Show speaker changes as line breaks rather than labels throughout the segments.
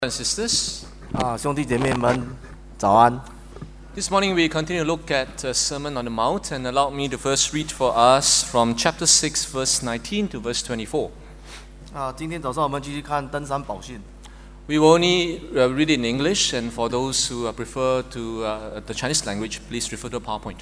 and sisters,
兄弟姐妹们，早安。
this morning we continue to look at Sermon on the Mount, and allow me to first read for us from chapter 6, verse 19 to verse 24.
今天早上我们继续看登山宝训。
We will only read it in English, and for those who prefer to the Chinese language, please refer to the PowerPoint.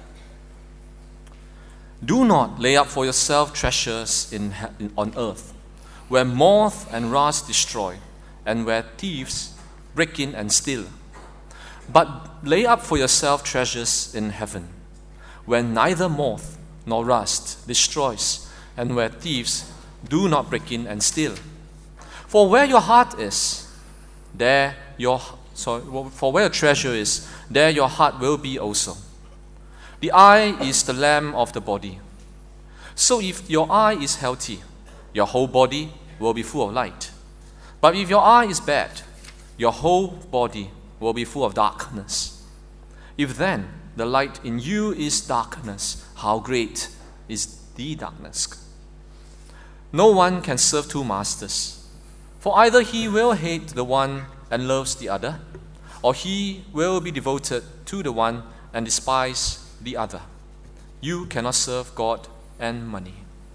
Do not lay up for yourself treasures on earth, where moth and rust destroy, and where thieves break in and steal. But lay up for yourself treasures in heaven, where neither moth nor rust destroys, and where thieves do not break in and steal. For where your heart is, for where your treasure is, there your heart will be also. The eye is the lamp of the body. So if your eye is healthy, your whole body will be full of light. But if your eye is bad, your whole body will be full of darkness. If then the light in you is darkness, how great is the darkness? No one can serve two masters, for either he will hate the one and loves the other, or he will be devoted to the one and despise the other. You cannot serve God and money.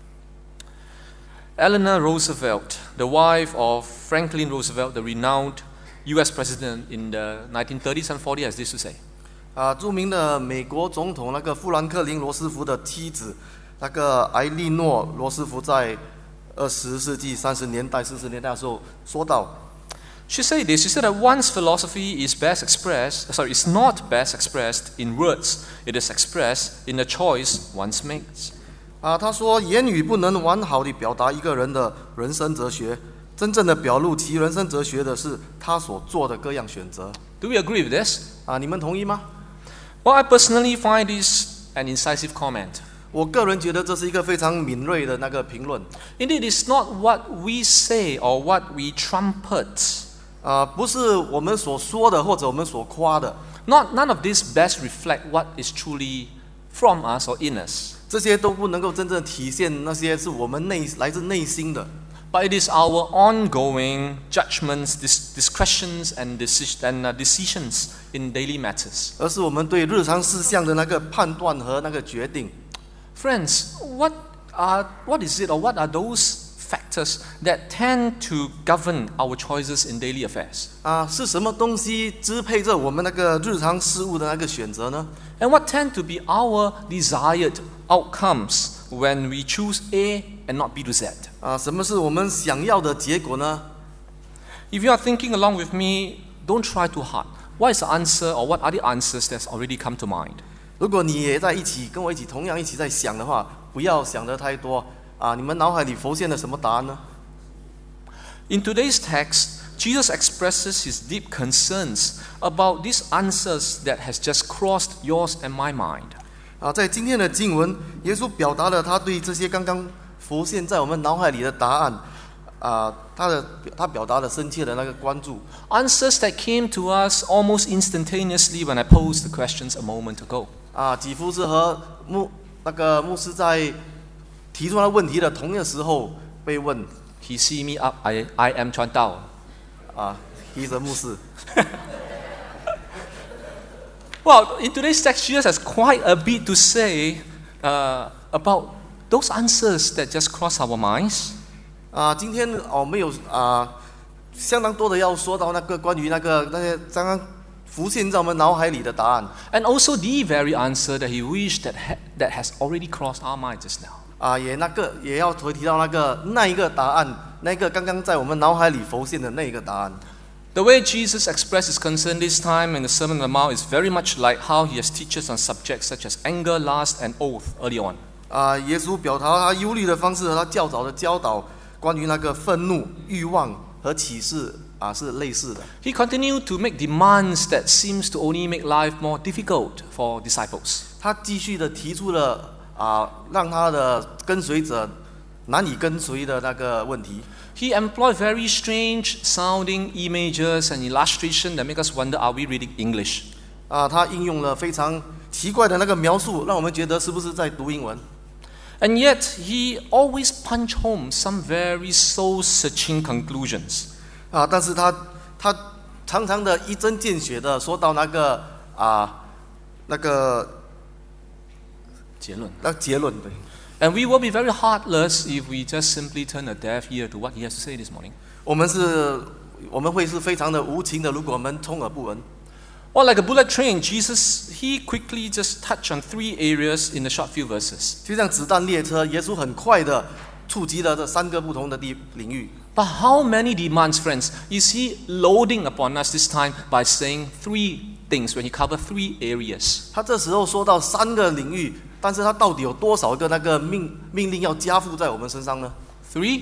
Eleanor Roosevelt, the wife of Franklin Roosevelt, the renowned U.S. president in the 1930s and 40s, has this to say.
著名的美国总统那个富兰克林·罗斯福的妻子，那个埃莉诺·罗斯福在20世纪30年代、40年代的时候说到。
She said this. She said that one's philosophy is is not best expressed in words. It is expressed in the choice one makes.
他说，言语不能完好地表达一个人的人生哲学，真正的表露其人生哲学的是他所做的各样选择。
Do we agree with this?
你们同意吗？
Well, I personally find this an incisive comment.
我个人觉得这是一个非常敏锐的那个评论。
Indeed, it's not what we say or what we trumpet.
不是我们所说的或者我们所夸的。
None of this best reflect what is truly from us or in us.
这些都不能够真正体现那些是我们来自内心的。
But it is our ongoing judgments, discretions, and decisions in daily matters.
而是我们对日常事项的那个判断和那个决定。
Friends, what is it or what are those factors that tend to govern our choices in daily affairs?
是什么东西支配着我们那个日常事物的那个选择呢？
And what tend to be our desired outcomes when we choose A and not B to Z?
什么是我们想要的结果呢？
If you are thinking along with me, don't try too hard. What is the answer or what are the answers that's already come to mind?
如果你也在一起跟我同样一起在想的话，不要想得太多。你们脑海里浮现了什么答案呢？
In today's text, Jesus expresses his deep concerns about these answers that has just crossed yours and my mind.
在今天的经文，耶稣表达了他对这些刚刚浮现在我们脑海里的答案，他表达了深切的那个关注。
Answers that came to us almost instantaneously when I posed the questions a moment ago.
几乎是和牧师在提出他问题的同一个时候被问。
He see me up. I am Chuan Dao.
He's a 牧师。
Well, in today's text, Jesus has quite a bit to say about those answers that just cross our minds.
今天我们有相当多的要说到那个关于那些刚刚浮现在我们脑海里的答案。
And also the very answer that he wished that has already crossed our minds just now.
也要提到那一个答案，那个刚刚在我们脑海里浮现的那一个答案。
The way Jesus expressed his concern this time in the Sermon on the Mount is very much like how he has teaches on subjects such as anger, lust, and oath early on.
耶稣表达他忧虑的方式和他较早的教导关于那个愤怒、欲望和启示是类似的。
He continued to make demands that seems to only make life more difficult for disciples.
他继续的提出了让他的跟随者难以跟随的那个问题。
He employed very strange sounding images and illustration that make us wonder, are we reading English?
他应用了非常奇怪的那个描述，让我们觉得是不是在读英文。
And yet, he always punched home some very soul-searching conclusions.
但是他他常常的一针见血的说到那个
结论。
那结论，对。
And we will be very heartless if we just simply turn a deaf ear to what he has to say this morning.
我们会是非常的无情的，如果我们充耳不闻。
Or like a bullet train, Jesus, he quickly just touched on 3 areas in the short few verses.
就像子弹列车，耶稣很快的触及了这3个不同的领域。
But how many demands, friends, is he loading upon us this time by saying 3 things when he covered 3 areas?
他这时候说到3个领域，但是他到底有多少个那个命令要加附在我们身上呢？
3?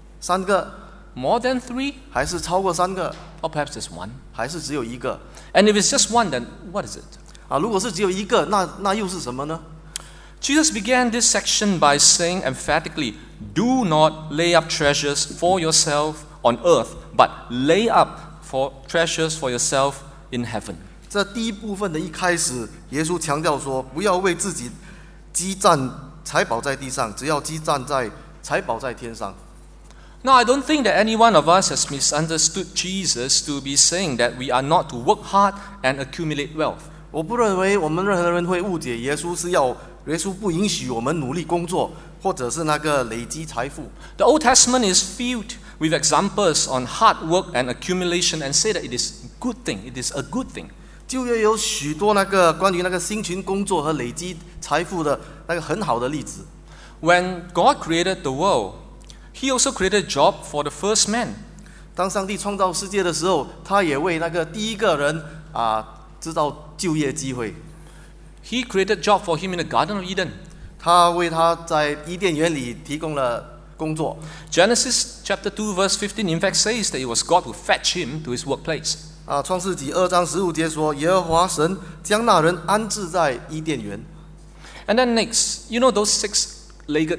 3个，
More than 3?
还是超过3个，
Or perhaps just 1?
还是只有1个？
And if it's just 1, then what is it?
如果是只有1个，那又是什么呢？
Jesus began this section by saying emphatically, do not lay up treasures for yourself on earth, but lay up for treasures for yourself in heaven.
这第一部分的一开始，耶稣强调说，不要为自己积攒财宝在地上，只要积攒在财宝在天上。
Now, I don't think that any one of us has misunderstood Jesus to be saying that we are not to work hard and accumulate wealth.
我不认为我们任何人会误解耶稣是要耶稣不允许我们努力工作，或者是那个累积财富。
The Old Testament is filled with examples on hard work and accumulation and say that it is a good thing. It is a good thing.
旧约有许多那个关于那个辛勤工作和累积财富的那个很好的例子。
When God created the world, He also created a job for the first man.
当上帝创造世界的时候，他也为那个第一个人制造就业机会。
He created a job for him in the Garden of Eden.
他为他在伊甸园里提供了工作。
Genesis chapter 2 verse 15 in fact says that it was God who fetched him to his workplace.
创世纪2章15节说，耶和华神将那人安置在伊甸园。
And then next, you know those 6-legged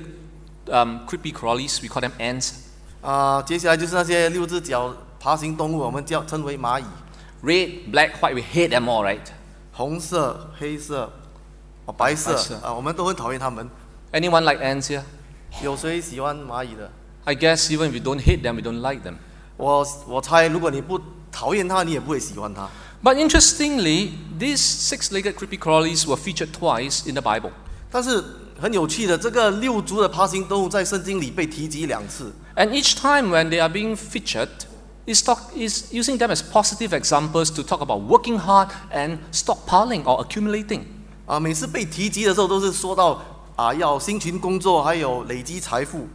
creepy crawlies, we call them ants.
接下来就是那些6只脚爬行动物，我们称为蚂蚁。
Red, black, white, we hate them all, right?
红色、黑色、白色我们都很讨厌它们。
Anyone like ants here?
有谁喜欢蚂蚁的？
I guess even if we don't hate them, we don't like them.
我猜，如果你不讨厌它，你也不会喜欢它。
But interestingly, these 6-legged creepy crawlies were featured twice in the Bible.
但是很有趣的，这个6足的爬行动物在圣经里被提及2次。
And each time when they are being featured, is using them as positive examples to talk about working hard and stockpiling or accumulating.
每次被提及的时候，都是说到要辛勤工作，还有累积财富。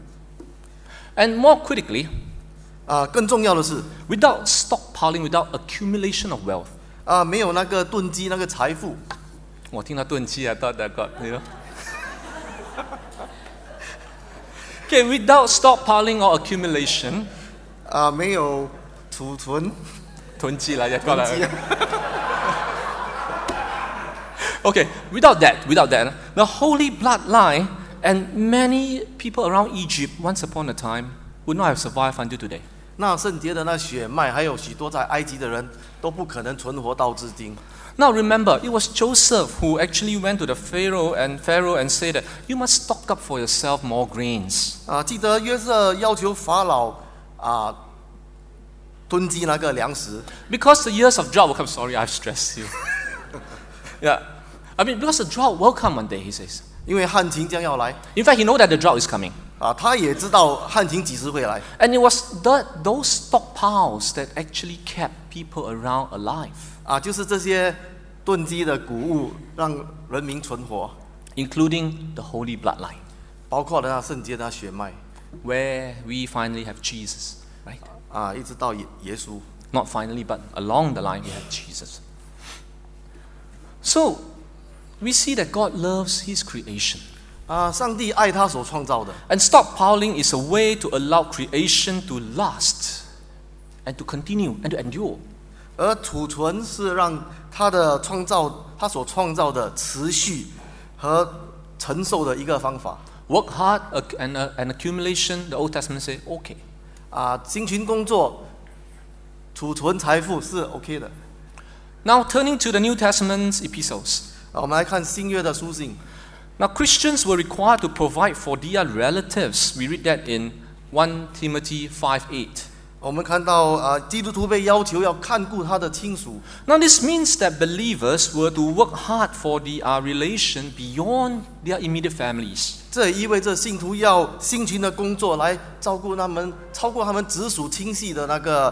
And more critically,
更重要的是
without stockpiling, without accumulation of wealth.
没有那个囤积那个财富。
我听到囤积 I thought that got, you know. Okay, without stockpiling or accumulation.
没有储存。
囤积啦，也过来。Okay, without that, the holy bloodline and many people around Egypt once upon a time would not have survived until today.
那圣洁的那血脉，还有许多在埃及的人都不可能存活到至今。
Now remember, it was Joseph who actually went to the Pharaoh and said that you must stock up for yourself more grains.
记得约瑟要求法老囤积那个粮食。
Because the years of drought will come. Sorry, I've stressed you. Yeah, I mean because the drought will come one day, he says.
因为旱情将要来。
In fact, he know that the drought is coming.
他也知道旱情几时会来。
And it was those stockpiles that actually kept people around alive.
就是这些囤积的谷物让人民存活，
including the holy bloodline,
包括了那圣洁的血脉，
where we finally have Jesus, right?
一直到耶稣。
Not finally, but along the line we have Jesus. So, we see that God loves His creation.
上帝爱他所创造的。
And stockpiling is a way to allow creation to last and to continue and to endure.
而储存是让他所创造的持续和承受的一个方法。
Work hard and accumulation, the Old Testament say, okay.
辛勤工作，储存财富是 OK 的。
Now turning to the New Testament's epistles.
我们来看新约的书信。
Now Christians were required to provide for their relatives. We read that in 1 Timothy 5:8.
我们看到基督徒被要求要看顾他的亲属。
Now, this means that believers were to work hard for the relation beyond their immediate families.
这也意味着信徒要辛勤的工作来照顾他们，超过他们直属亲戚的那个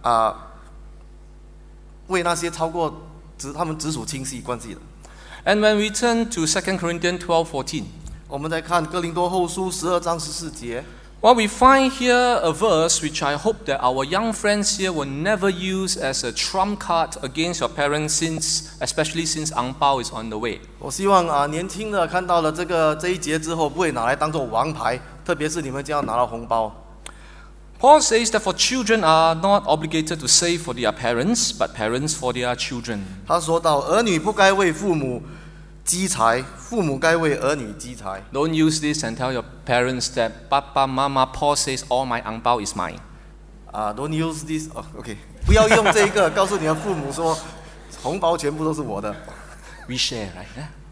为那些超过他们直属亲戚关系的。
And when we turn to 2 Corinthians 12:14,
我们再看哥林多后书12章14节。
well, we find here a verse which I hope that our young friends here will never use as a trump card against your parents, especially since Ang Pao is on the way.
我希望年轻的看到了这一节之后，不会拿来当做王牌，特别是你们将要拿到红包。
Paul says that for children are not obligated to save for their parents, but parents for their children.
他说到，儿女不该为父母积财，父母该为儿女积财。
Don't use this and tell your parents that Papa, Mama, Paul says all my ang pao is mine.
Don't use this. OK， 不要用这个告诉你的父母说，红包全部都是我的。
We share, right?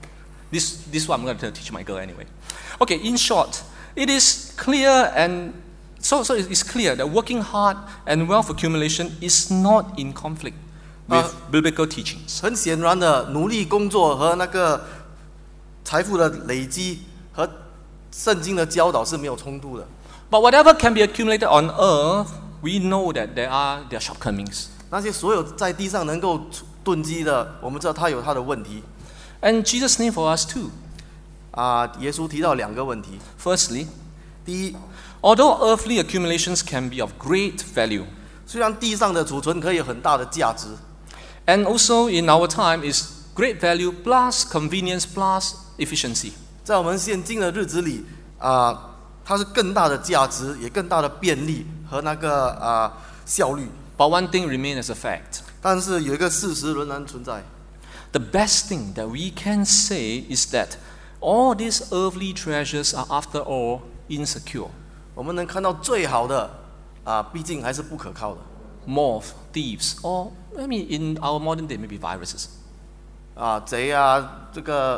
This is what I'm going to teach my girl anyway. Okay, in short, it is clear and so it's clear that working hard and wealth accumulation is not in conflict with biblical teachings.
很显然的，努力工作和那个财富的累积和圣经的教导是没有冲突的。
But whatever can be accumulated on earth, we know that there are shortcomings.
那些所有在地上能够囤积的，我们知道它有它的问题。
And Jesus named for us too.
耶稣提到2个问题。
Firstly,
第一，
although earthly accumulations can be of great value,
虽然地上的储存可以有很大的价值，
and also in our time is great value plus convenience plus efficiency.
在我们现今的日子里，它是更大的价值，也更大的便利和那个效率。
But one thing remains as a fact.
但是有一个事实仍然存在。
The best thing that we can say is that all these earthly treasures are after all insecure.
我们能看到最好的毕竟还是不可靠的。
Moth, thieves, or I mean in our modern day maybe viruses.
贼这个。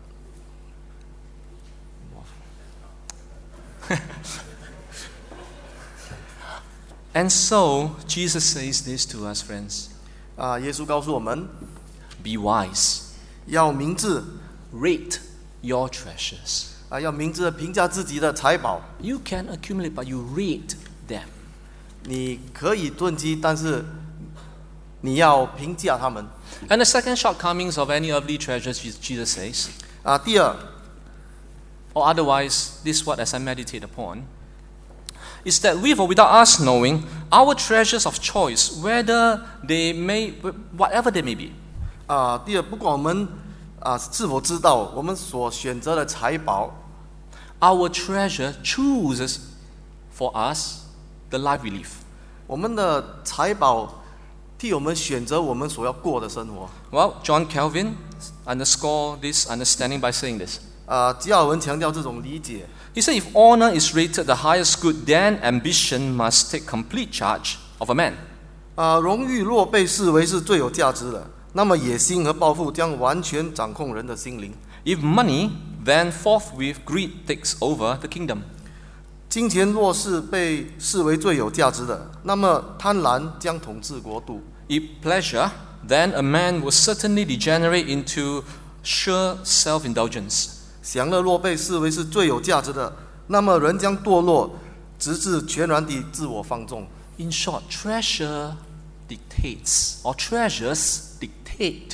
And so Jesus says this to us, friends.
耶稣告诉我们
Be wise.
要明智，
Rate your treasures.
要明智的评价自己的财宝。
You can accumulate, but you rate them.
你可以囤积，但是你要评价他们。
And the second shortcomings of any earthly treasures, Jesus says,
第二，
or otherwise, this what as I meditate upon, is that with or without us knowing, our treasures of choice, whatever they may be,
第二，不管我们是否知道，我们所选择的财宝，
our treasure chooses for us the life we live.
我们的财宝替我们选择我们所要过的生活。
Well, John Calvin underscored this understanding by saying this.
吉尔文强调这种理解。
He said, if honor is rated the highest good, then ambition must take complete charge of a man.
荣誉若被视为是最有价值的，那么野心和抱负将完全掌控人的心灵。
If money, then forthwith greed takes over the kingdom.
金钱若是被视为最有价值的，那么贪婪将统治国度。
If pleasure, then a man will certainly degenerate into sure self-indulgence.
享乐若被视为是最有价值的，那么人将堕落，直至全然地自我放纵。
In short, treasure dictates, or treasures dictate.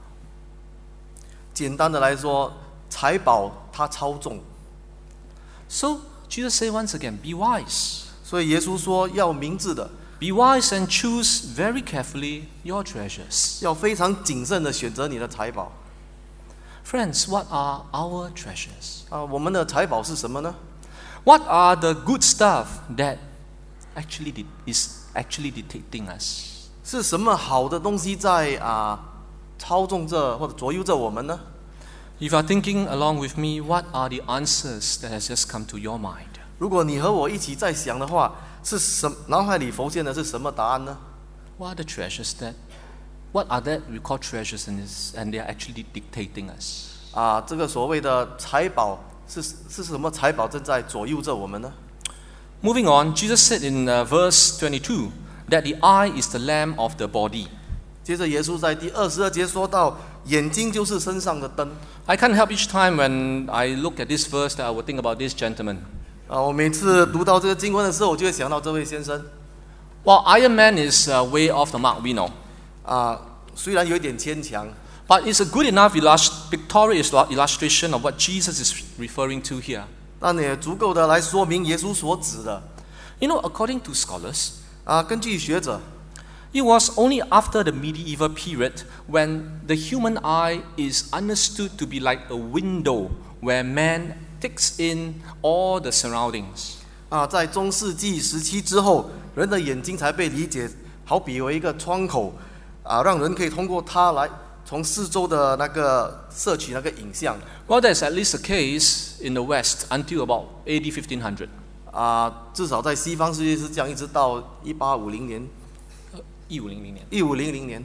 简单的来说，财宝它操纵。
So, Jesus said once again, be wise.
所以耶稣说要明智的，
Be wise and choose very carefully your treasures.
要非常谨慎的选择你的财宝。
Friends, what are our treasures?
我们的财宝是什么呢？
What are the good stuff that is actually dictating us?
是什么好的东西在操纵着或者左右着我们呢？
If you are thinking along with me, what are the answers that has just come to your mind?
如果你和我一起在想的话，脑海里浮现的是什么答案呢？
What are the treasures what are that we call treasures and they are actually dictating us?
这个所谓的财宝是什么财宝正在左右着我们呢？
Moving on, Jesus said in verse 22 that the eye is the lamp of the body.
接着耶稣在第22节说到，眼睛就是身上的灯。
I can't help each time when I look at this verse that I would think about this gentleman.
我每次读到这个经文的时候，我就会想到这位先生。
While Iron Man is way off the mark, we know.
虽然有一点牵强，
But it's a good enough pictorial illustration of what Jesus is referring to here.
但也足够的来说明耶稣所指的。
You know, according to scholars,
根据学者，
it was only after the medieval period when the human eye is understood to be like a window where man takes in all the surroundings.
在中世纪时期之后，人的眼睛才被理解，好比为一个窗口，让人可以通过它来从四周的那个摄取那个影像。
Well, that's at least the case in the West until about AD 1500.
至少在西方世界是这样，一直到1850年。1500年。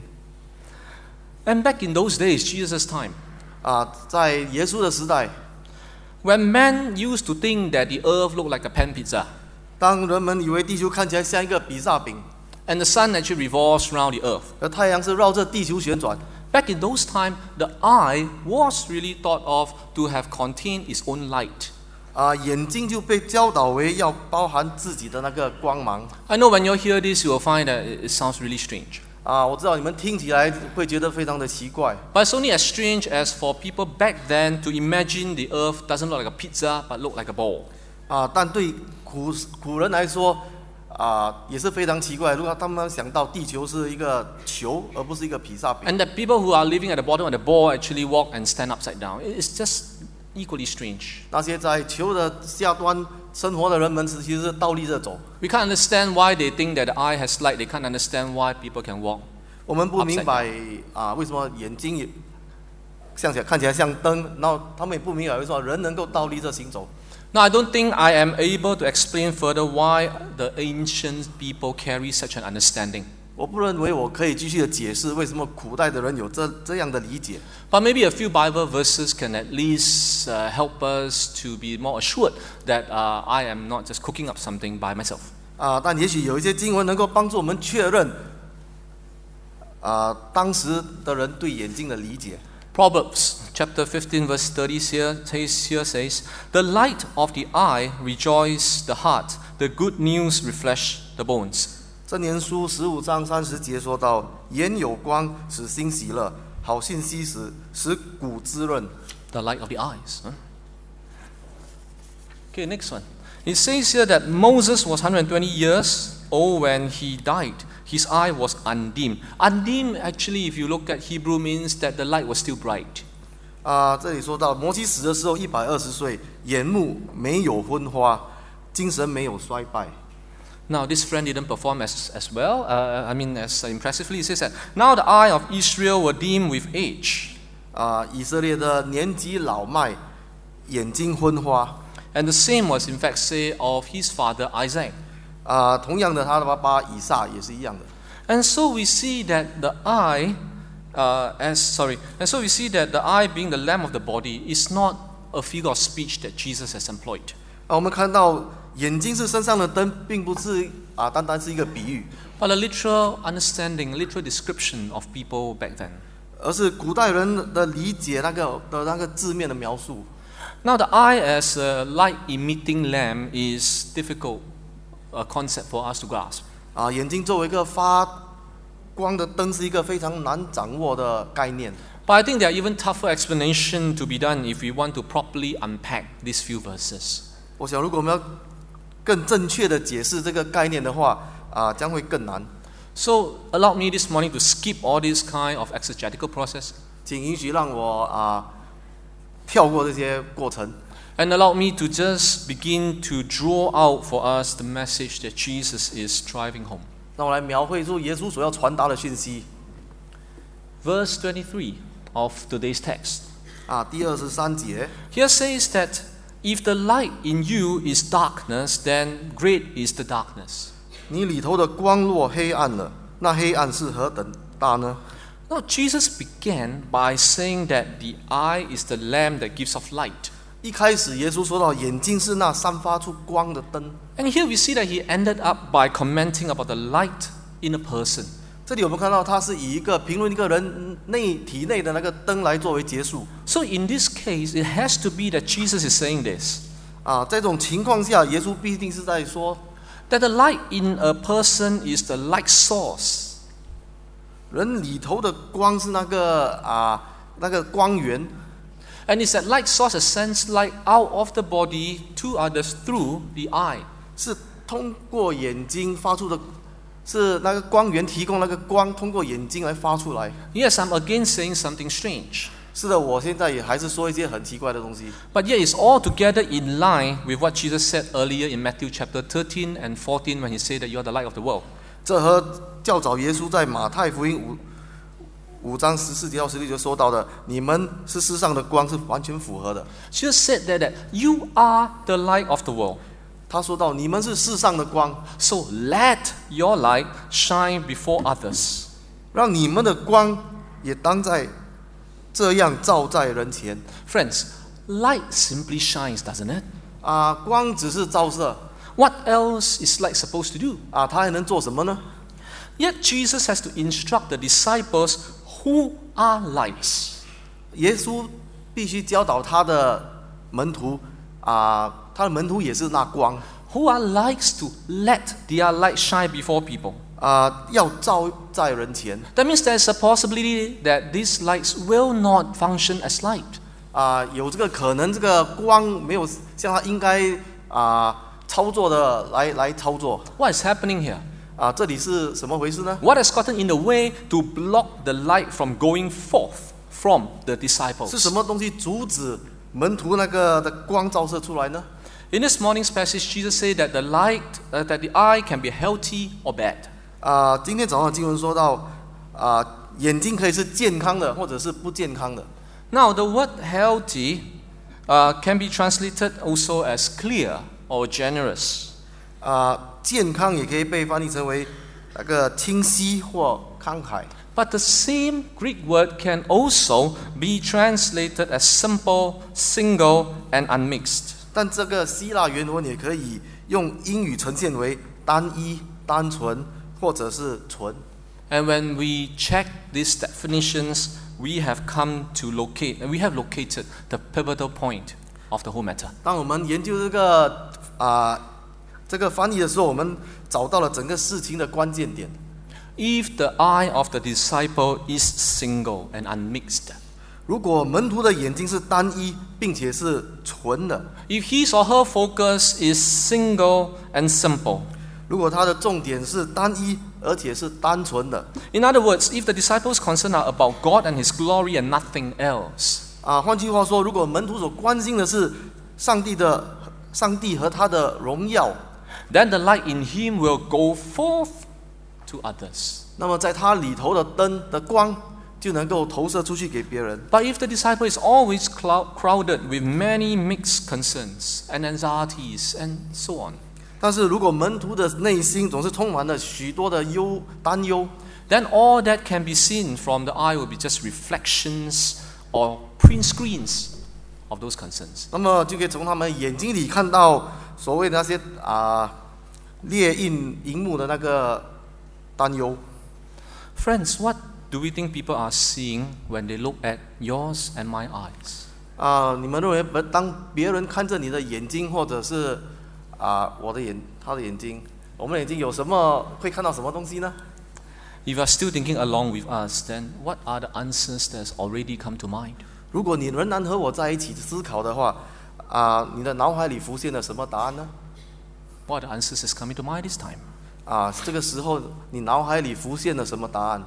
And back in those days, Jesus' time,
在耶稣的时代，
when man used to think that the earth looked like a pan pizza,
当人们以为地球看起来像一个比萨饼，
and the sun actually revolves around the earth.
而太阳是绕着地球旋转。
Back in those times, the eye was really thought of to have contained its own light.
眼睛就被教导为要包含自己的那个光芒。
I know when you hear this, you will find that it sounds really strange.
我知道你们听起来会觉得非常的奇怪。
But it's only as strange as for people back then to imagine the earth doesn't look like a pizza, but look like a ball.
但对古人来说，也是非常奇怪。如果他们想到地球是一个球，而不是一个披萨饼，
And that people who are living at the bottom of the ball actually walk and stand upside down. It's just equally strange.
那些在球的下端生活的人们其实是倒立着走。
We can't understand why they think that the eye has light. They can't understand why people can walk.
我们不明白为什么眼睛也看起来像灯，然后他们也不明白为什么人能够倒立着行走。
Now, I don't think I am able to explain further why the ancient people carry such an understanding.
我不认为我可以继续的解释为什么古代的人有这样的理解。
But maybe a few Bible verses can at least help us to be more assured that I am not just cooking up something by myself.
但也许有一些经文能够帮助我们确认当时的人对眼睛的理解。
Proverbs chapter 15 verse 30 here says, "The light of the eye rejoices the heart. The good news refresh the bones."
箴言书15章30节说到：“眼有光，使心喜乐；好信息使骨滋润。”
The light of the eyes. Okay, next one. It says here that Moses was 120 years old when he died. His eye was undimmed. Undimmed, actually, if you look at Hebrew, means that the light was still bright.
这里说到摩西死的时候120岁，眼目没有昏花，精神没有衰败。
Now, this friend didn't perform as well. As impressively. It says that now the eye of Israel were dim with age.
以色列的年纪老迈，眼睛昏花。
And the same was in fact said of his father Isaac.
同样的，他的爸爸以撒也是一样的。
And so we see that the eye, and so we see that the eye being the lamp of the body is not a figure of speech that Jesus has employed.
我们看到眼睛是身上的灯，并不是单单是一个比喻，
But a literal understanding, literal description of people back then.
而是古代人的理解那个字面的描述。
Now, the eye as a light-emitting lamp is difficult concept for us to grasp.
眼睛作为一个发光的灯，是一个非常难掌握的概念。
But I think there are even tougher explanation to be done if we want to properly unpack these few verses.
我想，如果我们要更正确的解释这个概念的话，将会更难。
So, allow me this morning to skip all this kind of exegetical process.
请允许让我跳过这些过程。
And allow me to just begin to draw out for us the message that Jesus is driving home.
让我来描绘出耶稣所要传达的讯息。
Verse 23 of today's text.
第23节
Here says that if the light in you is darkness, then great is the darkness.
你里头的光若黑暗了，那黑暗是何等大呢？
Now, Jesus began by saying that the eye is the lamp that gives off light.
一开始耶稣说到眼睛是那散发出光的灯，
And here we see that he ended up by commenting about the light in a person.
这里我们看到他是以一个评论一个人体内的那个灯来作为结束。
So in this case, it has to be that Jesus is saying this,
在这种情况下，耶稣必定是在说，
that the light in a person is the light source.
人里头的光是那个光源，
And it's that light source that sends light out of the body to others through the eye.
是通过眼睛发出的，是那个光源提供那个光，通过眼睛来发出来。
Yes, I'm again saying something strange.
是的，我现在也还是说一些很奇怪的东西。
But yet it's all together in line with what Jesus said earlier in Matthew chapter 13 and 14 when he said that you are the light of the world.
这和较早耶稣在马太福音5章14节到16节说到的，你们是世上的光，是完全符合的。
Jesus said that you are the light of the world.
他说到，你们是世上的光，
So let your light shine before others.
让你们的光也当在这样照在人前。
Friends, light simply shines, doesn't it?
光只是照射，
What else is light supposed to do?
它还能做什么呢？
Yet Jesus has to instruct the disciples who are lights.
耶稣必须教导他的门徒，他的门徒也是那光，
Who are lights to let their light shine before people.
要照在人前。
That means there's a possibility that these lights will not function as light.
有这个可能，这个光没有像他应该操作的来操作。
What is happening here?
这里是什么回事呢？
What has gotten in the way to block the light from going forth from the disciples?
是什么东西阻止门徒那个的光照射出来呢？
In this morning's passage, Jesus said that the light, that the eye can be healthy or bad.
今天早上的经文说到，眼睛可以是健康的，或者是不健康的。
Now, the word healthy can be translated also as clear or generous.
健康也可以被翻译成为那个清晰或慷慨。
But the same Greek word can also be translated as simple, single, and unmixed.
但这个希腊原文也可以用英语呈现为单一、单纯，或者是纯。
And when we check these definitions, we have located the pivotal point of the whole matter.
当我们研究这个翻译的时候，我们找到了整个事情的关键点。
If the eye of the disciple is single and unmixed,
如果门徒的眼睛是单一并且是纯的，
if his or her focus is single and simple,
如果他的重点是单一而且是单纯的，
in other words, if the disciples' concern are about God and His glory and nothing else,
换句话说，如果门徒所关心的是上帝和他的荣耀，
then the light in him will go forth to others.
那么在他里头的灯的光就能够投射出去给别人。
But if the disciple is always crowded with many mixed concerns and anxieties and so on,
但是如果门徒的内心总是充满了许多的担忧，
then all that can be seen from the eye will be just reflections or print screens of those concerns.
那么就可以从他们眼睛里看到所谓的那些列印荧幕的那个担忧。
Friends, what do we think people are seeing when they look at yours and my eyes?
你们认为当别人看着你的眼睛，或者是他的眼睛，我们的眼睛有什么会看到什么东西呢？
If you are still thinking along with us, then what are the answers that has already come to mind?
如果你仍然和我在一起思考的话，你的脑海里浮现了什么答案呢？
What are the answers that's coming to mind this time?
这个时候你脑海里浮现了什么答案？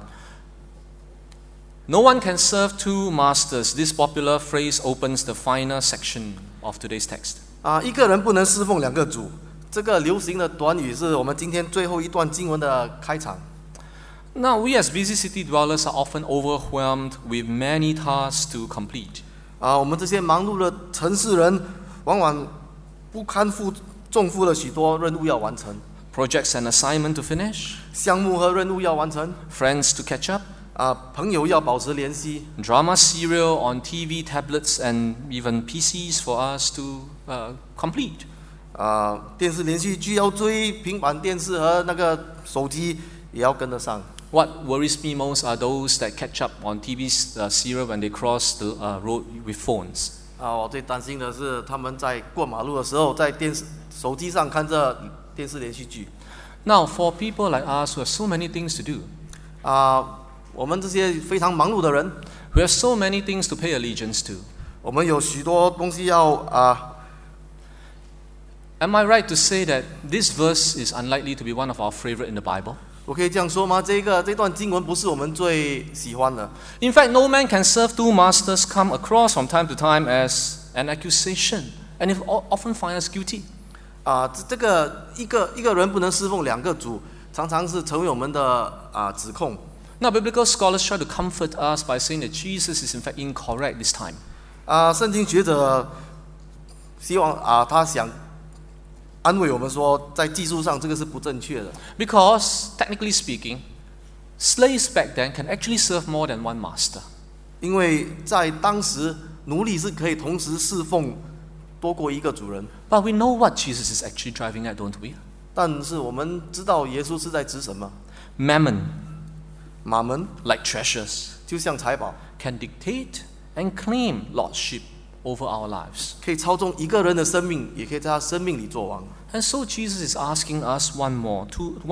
No one can serve two masters. This popular phrase opens the final section of today's text.
一个人不能侍奉两个主，这个流行的短语是我们今天最后一段经文的开场。
Now, we as busy city dwellers are often overwhelmed with many tasks to complete.
我们这些忙碌的城市人，往往不堪重负了许多任务要完成，
Projects and assignment to finish,
项目和任务要完成，
friends to catch up,
朋友要保持联系。
Drama serial on TV, tablets, and even PCs for us to complete.
电视连续剧要追，平板电视和那个手机也要跟得上。
What worries me most are those that catch up on TV serial when they cross the road with phones.
我最担心的是他们在过马路的时候，在手机上看着电视连续剧。
Now, for people like us who have so many things to do,
我们这些非常忙碌的人，
who have so many things to pay allegiance to,
我们有许多东西要
am I right to say that this verse is unlikely to be one of our favorite in the Bible?
我可以这样说吗？这段经文不是我们最喜欢的。
In fact, no man can serve two masters come across from time to time as an accusation, and if often find us guilty.
这个一个人不能侍奉两个主，常常是成为我们的指控。
Now, biblical scholars try to comfort us by saying that Jesus is in fact incorrect this time.
圣经学者希望他想安慰我们说，在技术上这个是不正确的。
Because, technically speaking, slaves back then can actually serve more than one master.
因为在当时，奴隶是可以同时侍奉多过一个主人。
But we know what Jesus is actually driving at, don't we?
但是我们知道耶稣是在指什么？
Mammon,
马门
like treasures,
就像财宝，
can dictate and claim lordship over our lives.
可以操纵一个人的生命，也可以在他生命里做王。
And so Jesus is asking us once more,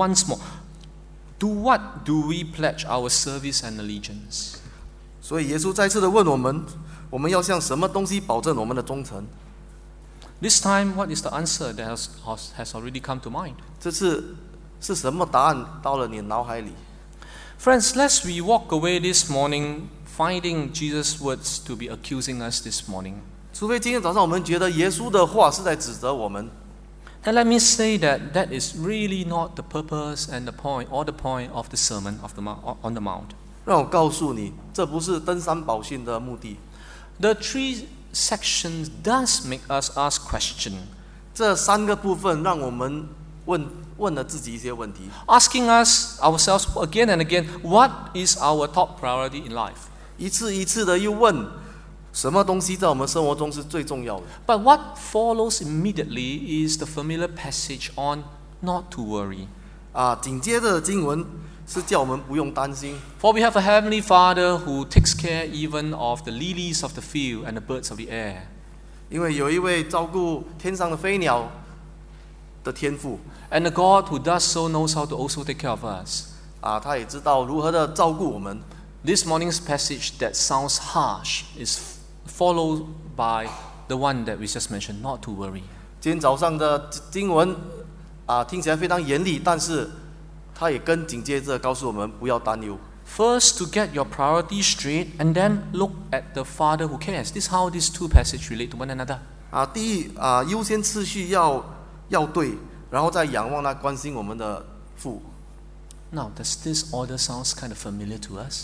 to what do we pledge our service and allegiance?
所以耶稣再次的问我们，我们要向什么东西保证我们的忠诚？
This time, what is the answer that has already come to mind?
这次是什么答案到了你脑海里？
Friends, lest we walk away this morning finding Jesus' words to be accusing us this morning.
除非今天早上我们觉得耶稣的话是在指责我们。
And let me say that that is really not the purpose and the point of the sermon on the mount.
让我告诉你，这不是登山宝训的目的。
The three sections does make us ask question.
这三个部分让我们问了自己一些问题，
Asking ourselves again and again, what is our top priority in life?
一次一次的又问，什么东西在我们生活中是最重要的？
But what follows immediately is the familiar passage on not to worry.
紧接着经文是叫我们不用担心，
For we have a heavenly Father who takes care even of the lilies of the field and the birds of the air.
因为有一位照顾天上的飞鸟的天父，
And the God who does so knows how to also take care of us.
他也知道如何的照顾我们。
This morning's passage that sounds harsh is followed by the one that we just mentioned, not to worry.
今天早上的经文听起来非常严厉，但是他也紧接着告诉我们不要担忧。
First, to get your priorities straight, and then look at the Father who cares. This is how these two passages relate to one another.
第一优先次序要对，然后再仰望那关心我们的父。
Now, does this order sounds kind of familiar to us?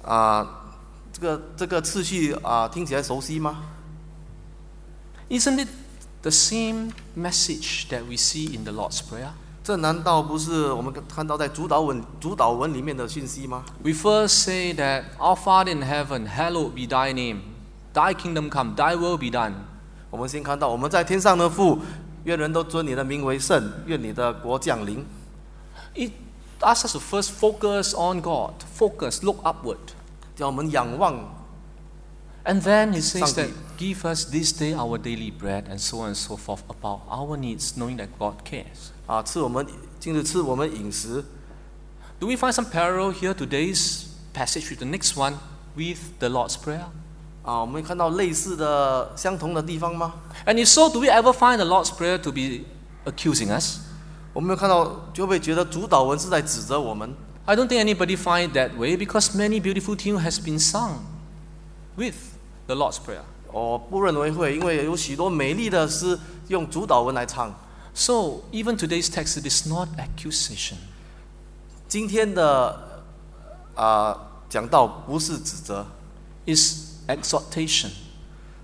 这个次序听起来熟悉吗？
Isn't it the same message that we see in the Lord's Prayer?
这难道不是我们看到在主导文里面的讯息吗？
We first say that, Our Father in heaven, hallowed be thy name. Thy kingdom come, thy will be done.
我们先看到我们在天上的父，愿人都尊你的名为圣，愿你的国降临。
It asks us to first focus on God. Focus, look upward.
叫我们仰望，
And then he says
上帝。
that, give us this day our daily bread, and so on and so forth about our needs, knowing that God cares.
今日吃我们饮食。
Do we find some parallel here today's passage with the next one with the Lord's Prayer?
我们看到类似的相同的地方吗？
And if so, do we ever find the Lord's Prayer to be accusing us?
我们有看到，就会觉得主导文是在指责我们。
I don't think anybody find it that way because many beautiful tunes has been sung with the Lord's Prayer.
我不认为会，因为有许多美丽的诗用主导文来唱。
So even today's text, it is not accusation.
今天的讲道不是指责，
It's exhortation.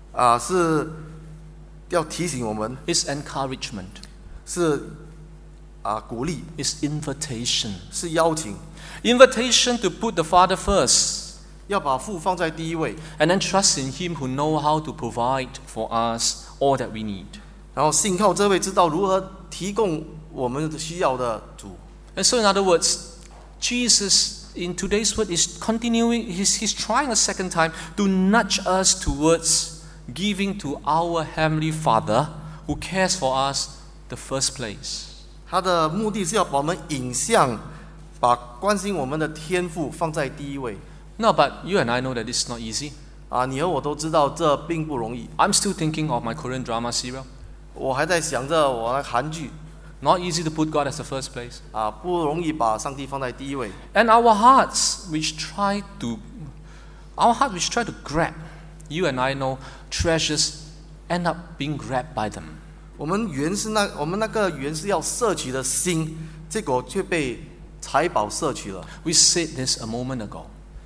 是要提醒我们，
It's encouragement.
是鼓励，
It's invitation.
是邀请，
Invitation to put the Father first
要把父放在第一位，
and then trust in Him who know how to provide for us all that we need.
然后信靠这位知道如何提供我们的需要的主。
And so in other words, Jesus in today's word is continuing, he's trying a second time to nudge us towards giving to our Heavenly Father who cares for us the first place.
他的目的是要把我们引向，把关心我们的天父放在第一位。
No, but you and I know that it's not easy.
你和我都知道这并不容易。
I'm still thinking of my Korean drama serial.
我还在想着我的韩剧，
Not easy to put God as the first place.
不容易把上帝放在第一位。
And our hearts which try to grab, you and I know, treasures end up being grabbed by them.
我们那个原是要摄取的心，结果却被财宝摄取了。
We said this a moment ago.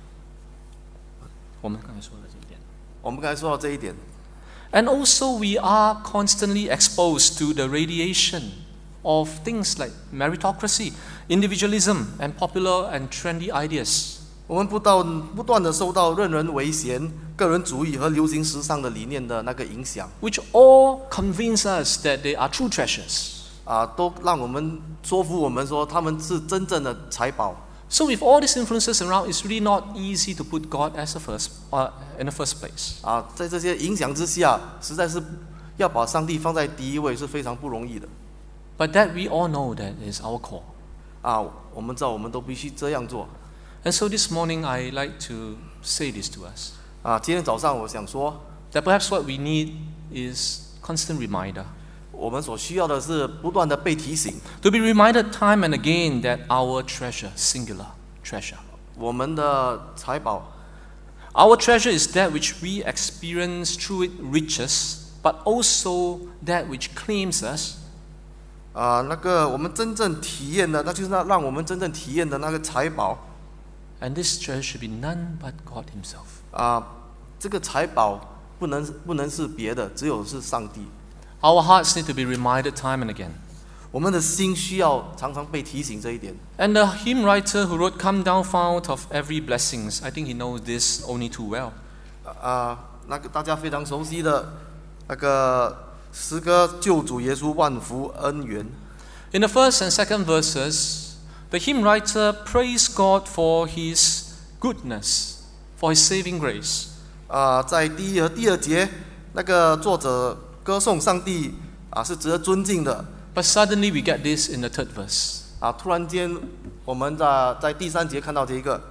我们刚才说的这一点。
我们刚才说到这一点，
And also we are constantly exposed to the radiation of things like meritocracy, individualism, and popular and trendy ideas.
我们不断的受到任人唯贤、个人主义和流行时尚的理念的那个影响，
Which all convince us that they are true treasures.
都让我们说服我们说他们是真正的财宝。
So with all these influences around, it's really not easy to put God as in the first place.
在这些影响之下，实在是要把上帝放在第一位是非常不容易的。
But that we all know that is our call.
我们知道我们都必须这样做。
And so this morning I like to say this to us.
今天早上我想说，
That perhaps what we need is constant reminder.
我们所需要的是不断的被提醒，
To be reminded time and again that our treasure, singular treasure.
我们的财宝，
Our treasure is that which we experience through it riches, but also that which claims us.
那个我们真正体验的，那就是让我们真正体验的那个财宝。
And this treasure should be none but God Himself.
这个财宝不能是别的，只有是上帝。
Our hearts need to be reminded time and again.
我们的心需要常常被提醒这一点。
And the hymn writer who wrote "Come Down Fount of Every Blessings," I think he knows this only too well.
那个大家非常熟悉的那个诗歌，救主耶稣万福恩源。
In the first and second verses, the hymn writer praised God for His goodness, for His saving grace.
在第一和第二节，那个作者歌颂上帝是值得尊敬的。
But suddenly we get this in the third verse.
突然间我们在第三节看到这一个，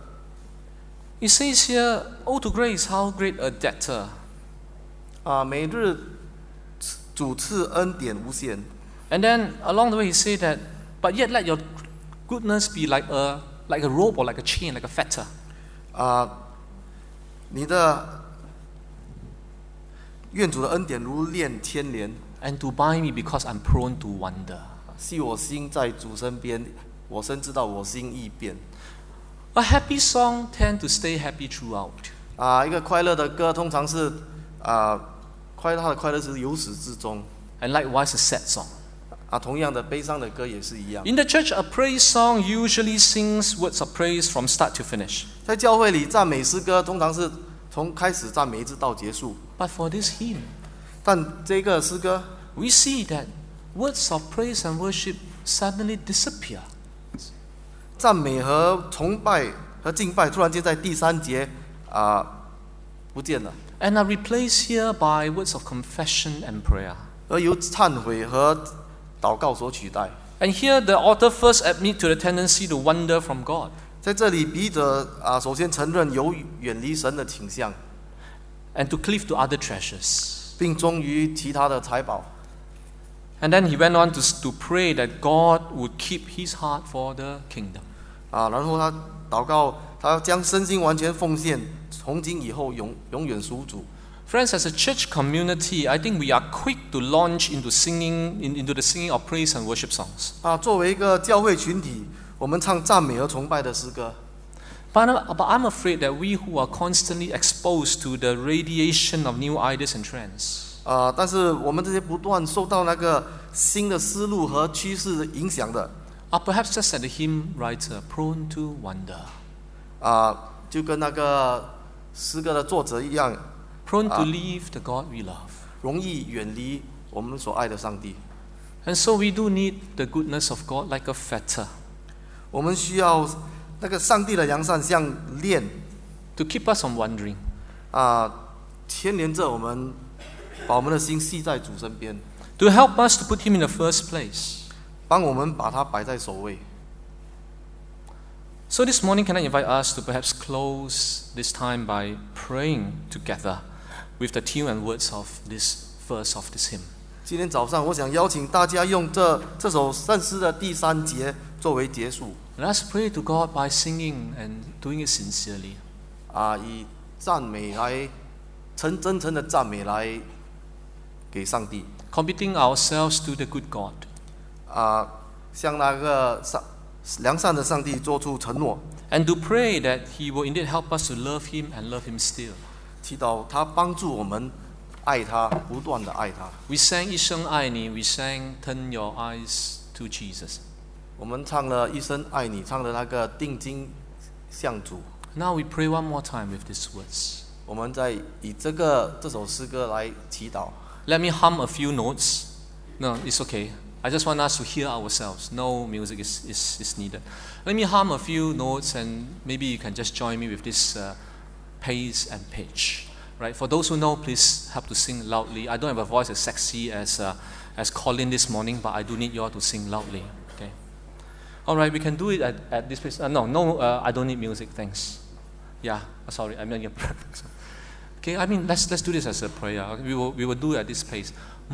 It says here, "Oh, to grace, how great a debtor."
每日主赐恩典无限。
And then along the way he said that, "But yet let your goodness be like a rope or like a chain, like a fetter."
你的愿主的恩典如链牵连，
And to bind me because I'm prone to wonder.
系我心在主身边，我深知道我心易变。
A happy song tend to stay happy throughout.
一个快乐的歌通常是他的快乐是由始至终。
And likewise a sad song.
同样的悲伤的歌也是一样。
In the church, a praise song usually sings words of praise from start to finish.
在教会里，赞美诗歌通常是从开始赞美一直到结束。
But for this hymn,
但这个诗歌，
we see that words of praise and worship suddenly disappear.
赞美和崇拜和敬拜突然间在第三节不见了，
And are replaced here by words of confession and prayer.
而由忏悔和祷告所取代。
And here the author first admits to the tendency to wander from God.
在这里，笔者首先承认有远离神的倾向，
And to cleave to other treasures.
并忠于其他的财宝。
And then he went on to pray that God would keep his heart for the kingdom.
然后他祷告，他将身心完全奉献，从今以后永远属主。
Friends, as a church community, I think we are quick to launch into the singing of praise and worship songs.
作为一个教会群体，我们唱赞美和崇拜的诗歌。
But I'm afraid that we who are constantly exposed to the radiation of new ideas and trends,
但是我们这些不断受到那个新的思路和趋势的影响的，
Or perhaps just like the hymn writer, prone to wander,
就跟那个诗歌的作者一样，
prone to leave the God we love.
容易远离我们所爱的上帝。
And so we do need the goodness of God like a fetter
我们需要那个上帝的良善像链
to keep us from wandering.
牵连着我们，把我们的心系在主身边，
To help us to put Him in the first place.
帮我们把它摆在首位。
So this morning, can I invite us to perhaps close this time by praying together with the tune and words of this verse of this hymn?
今天早上，我想邀请大家用这首圣诗的第3节作为结束。
Let us pray to God by singing and doing it sincerely.
以赞美来，真诚的赞美来给上帝。
Committing ourselves to the good God.
向那个良善的上帝做出承诺，
And to pray that He will indeed help us to love Him and love Him still.
祈祷他帮助我们爱他，不断的爱他。
We sang 一生爱你, we sang Turn Your Eyes to Jesus.
我们唱了一生爱你，唱了那个定睛向主。
Now we pray one more time with these words.
我们再以这首诗歌来祈祷。
Let me hum a few notes. No, it's okay. I just want us to hear ourselves. No music is needed. Let me hum a few notes and maybe you can just join me with this pace and pitch. Right? For those who know, please help to sing loudly. I don't have a voice as sexy as Colin this morning, but I do need you all to sing loudly. Okay. All right, we can do it at this place. No, I don't need music. Thanks. Yeah, sorry, I meant your Okay, I mean let's do this as a prayer. We will do it at this pace.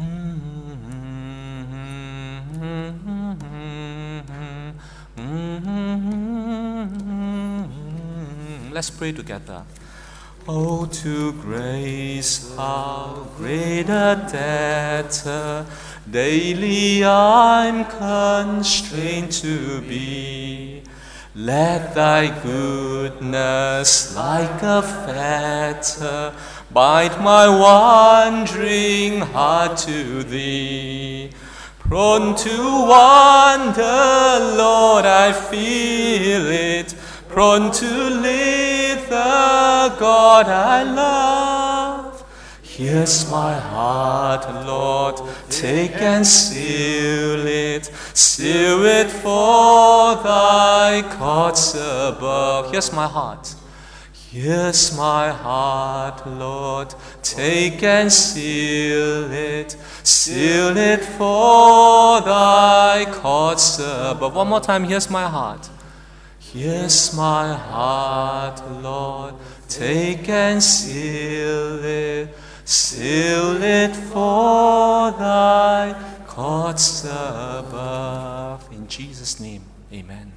Let's pray together. Oh, to grace, how great a debtor daily I'm constrained to be. Let thy goodness like a fetter bind my wandering heart to thee. Prone to wander, Lord, I feel it. Prone to leave the God I love. Here's my heart, Lord, take and seal it for thy courts above. Here's my heart. Here's my heart, Lord, take and seal it for thy courts above. One more time, here's my heart. Here's my heart, Lord, take and seal it for thy courts above. In Jesus' name, amen.